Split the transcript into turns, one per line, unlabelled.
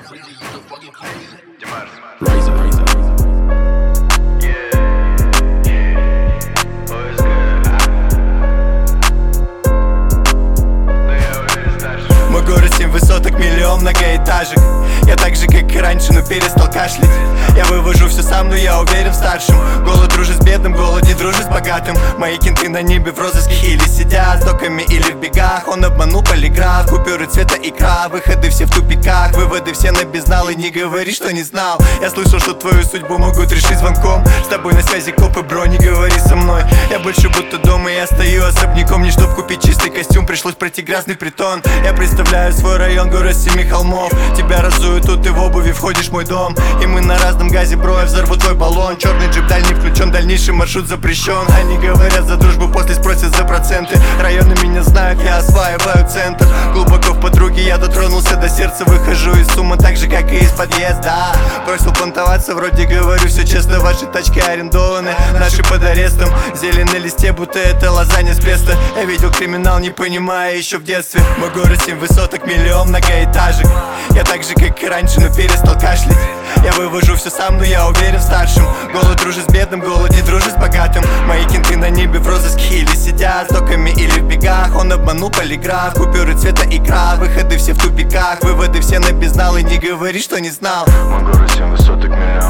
Мой город 7 высоток, миллион многоэтажек. Я так же, как и раньше, но перестал кашлять. Я вывожу все сам, но я уверен в старшем. Голод дружит с бедным, голод не дружит с богатым. Мои кенты на небе в розыске или сидят с доками, или в бегах. Он обманул полиграф, купюры цвета икра. Выходы все в тупиках, выводы все на безнал. И не говори, что не знал. Я слышал, что твою судьбу могут решить звонком. С тобой на связи копы, бро, не говори со мной. Я больше будто дома, я стою особняком. Не чтоб купить чистый костюм, пришлось пройти грязный притон. Я представляю свой район, город 7 холмов. Тебя разуют тут и в обуви входишь в мой дом. И мы на разном газе, бро, я взорву твой баллон. Черный джип дальний включен, дальнейший маршрут запрещен. Они говорят за дружбу, после спросят за проценты. Районы меня знают, я осваиваю центр. Глубоко в подруге я дотронулся до сердца. Выхожу из суммы так же, как и из подъезда. Бросил понтоваться, вроде говорю все честно. Ваши тачки арендованы, наши под арестом. Зелень на листе, будто это лазанья с песто. Я видел криминал, не понимая еще в детстве. Мой город 7 высоток, миллион многоэтажек. Я так же, как и раньше, но перестал кашлять. Я вывожу все сам, но я уверен в старшем. Голод дружит с бедным, голод не дружит с богатым. Мои кенты на небе в розыске или сидят с доками, или в бегах. Он обманул полиграф, купюры цвета икра. Выходы все в тупиках, выводы все на безнал. И не говори, что не знал.
Мой город 7 высоток, миллион